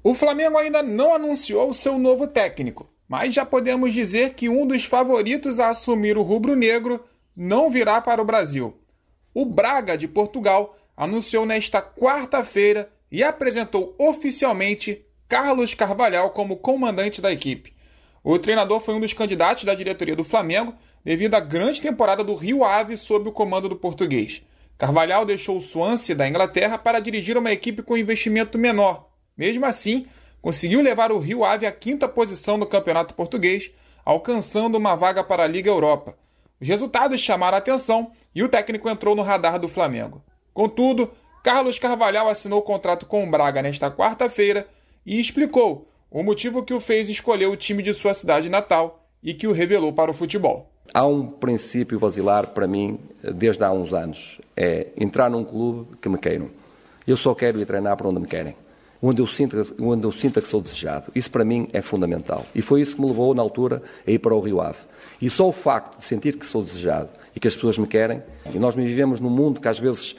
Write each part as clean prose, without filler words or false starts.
O Flamengo ainda não anunciou o seu novo técnico, mas já podemos dizer que um dos favoritos a assumir o rubro-negro não virá para o Brasil. O Braga, de Portugal, anunciou nesta quarta-feira e apresentou oficialmente Carlos Carvalhal como comandante da equipe. O treinador foi um dos candidatos da diretoria do Flamengo devido à grande temporada do Rio Ave sob o comando do português. Carvalhal deixou o Swansea da Inglaterra para dirigir uma equipe com investimento menor. Mesmo assim, conseguiu levar o Rio Ave à 5ª posição no Campeonato Português, alcançando uma vaga para a Liga Europa. Os resultados chamaram a atenção e o técnico entrou no radar do Flamengo. Contudo, Carlos Carvalhal assinou o contrato com o Braga nesta quarta-feira e explicou o motivo que o fez escolher o time de sua cidade natal e que o revelou para o futebol. Há um princípio basilar para mim, desde há uns anos, é entrar num clube que me queiram. Eu só quero ir treinar para onde me querem, onde eu sinta que sou desejado. Isso para mim é fundamental. E foi isso que me levou, na altura, a ir para o Rio Ave. E só o facto de sentir que sou desejado e que as pessoas me querem, e nós vivemos num mundo que às vezes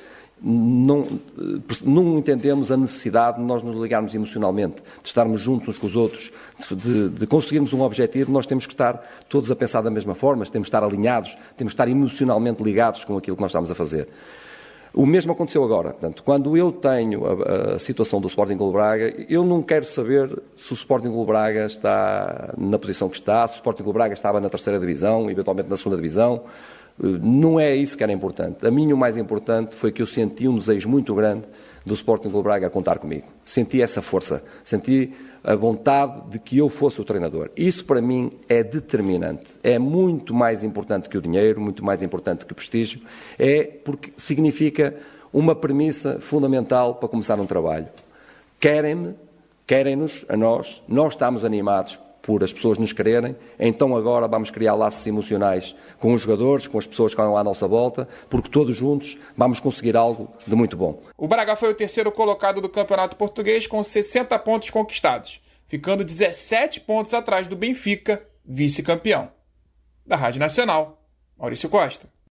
não entendemos a necessidade de nós nos ligarmos emocionalmente, de estarmos juntos uns com os outros, de conseguirmos um objetivo. Nós temos que estar todos a pensar da mesma forma, temos que estar alinhados, temos que estar emocionalmente ligados com aquilo que nós estamos a fazer. O mesmo aconteceu agora. Portanto, quando eu tenho a situação do Sporting Clube Braga, eu não quero saber se o Sporting Clube Braga está na posição que está, se o Sporting Clube Braga estava na 3ª divisão, eventualmente na 2ª divisão. Não é isso que era importante. A mim o mais importante foi que eu senti um desejo muito grande do Sporting Clube Braga a contar comigo. Senti essa força, senti a vontade de que eu fosse o treinador. Isso para mim é determinante. É muito mais importante que o dinheiro, muito mais importante que o prestígio. É porque significa uma premissa fundamental para começar um trabalho. Querem-me, querem-nos a nós estamos animados por as pessoas nos quererem, então agora vamos criar laços emocionais com os jogadores, com as pessoas que estão à nossa volta, porque todos juntos vamos conseguir algo de muito bom. O Braga foi o 3º colocado do Campeonato Português com 60 pontos conquistados, ficando 17 pontos atrás do Benfica, vice-campeão. Da Rádio Nacional, Maurício Costa.